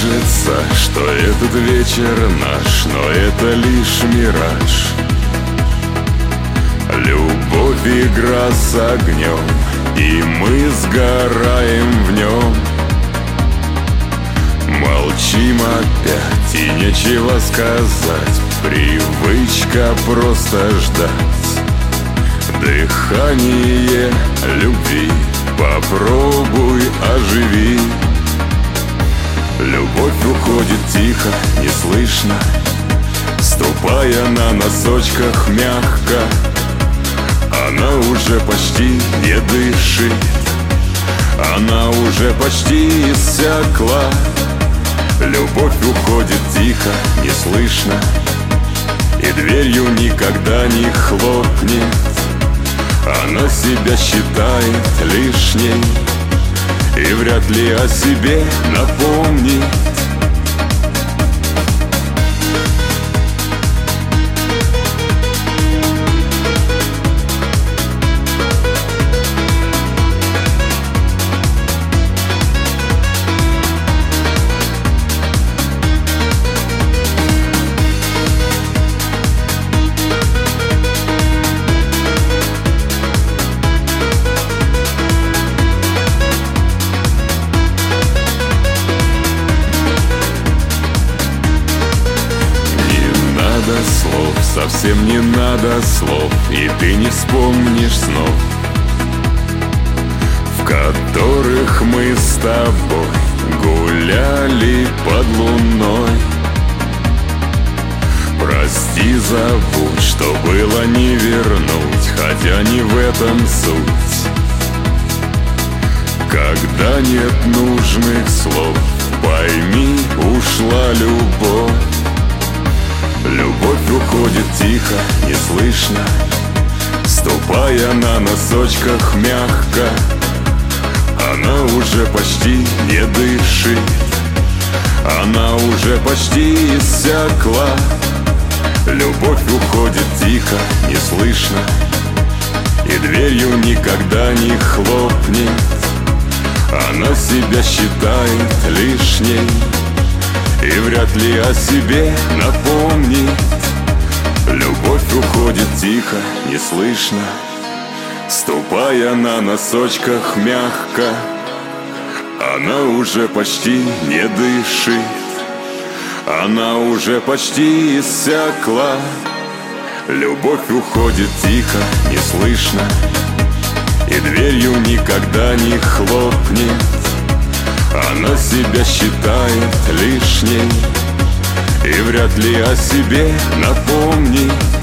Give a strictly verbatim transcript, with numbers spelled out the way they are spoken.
кажется, что этот вечер наш, но это лишь мираж. Любовь — игра с огнем, и мы сгораем в нем. Молчим опять, и нечего сказать, привычка просто ждать. Дыхание любви попробуй оживи. Любовь уходит тихо, неслышно, ступая на носочках мягко. Она уже почти не дышит, она уже почти иссякла. Любовь уходит тихо, неслышно, и дверью никогда не хлопнет. Она себя считает лишней и вряд ли о себе напомнит. Слов, совсем не надо слов, и ты не вспомнишь снов, в которых мы с тобой гуляли под луной. Прости, забудь, что было не вернуть, хотя не в этом суть. Когда нет нужных слов, пойми, ушла любовь. Любовь уходит тихо, неслышно, ступая на носочках мягко. Она уже почти не дышит, она уже почти иссякла. Любовь уходит тихо, неслышно, и дверью никогда не хлопнет. Она себя считает лишней и вряд ли о себе напомнит. Любовь уходит тихо, неслышно, ступая на носочках мягко. Она уже почти не дышит, она уже почти иссякла. Любовь уходит тихо, неслышно, и дверью никогда не хлопнет. Она себя считает лишней и вряд ли о себе напомнит.